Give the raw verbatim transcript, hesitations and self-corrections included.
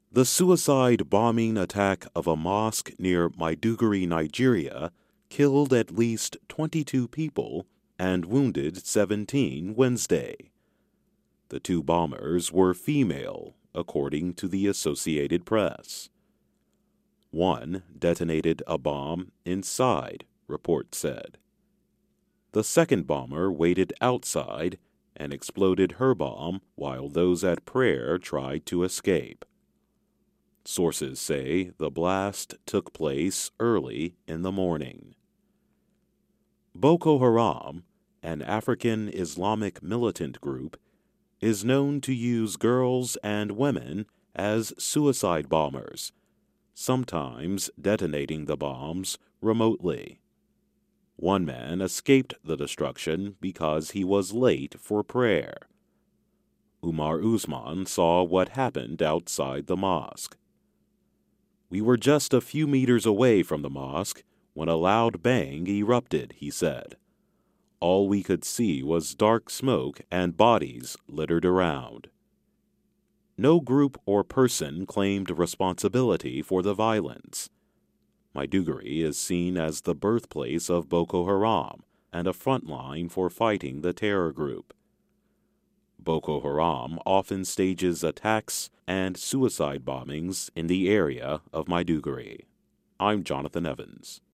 The suicide bombing attack of a mosque near Maiduguri, Nigeria, killed at least twenty-two people and wounded seventeen Wednesday. The two bombers were female, according to the Associated Press. One detonated a bomb inside, report said. The second bomber waited outside and exploded her bomb while those at prayer tried to escape. Sources say the blast took place early in the morning. Boko Haram, an African Islamic militant group, is known to use girls and women as suicide bombers, sometimes detonating the bombs remotely. One man escaped the destruction because he was late for prayer. Umar Usman saw what happened outside the mosque. "We were just a few meters away from the mosque when a loud bang erupted," he said. "All we could see was dark smoke and bodies littered around." No group or person claimed responsibility for the violence. Maiduguri is seen as the birthplace of Boko Haram and a front line for fighting the terror group. Boko Haram often stages attacks and suicide bombings in the area of Maiduguri. I'm Jonathan Evans.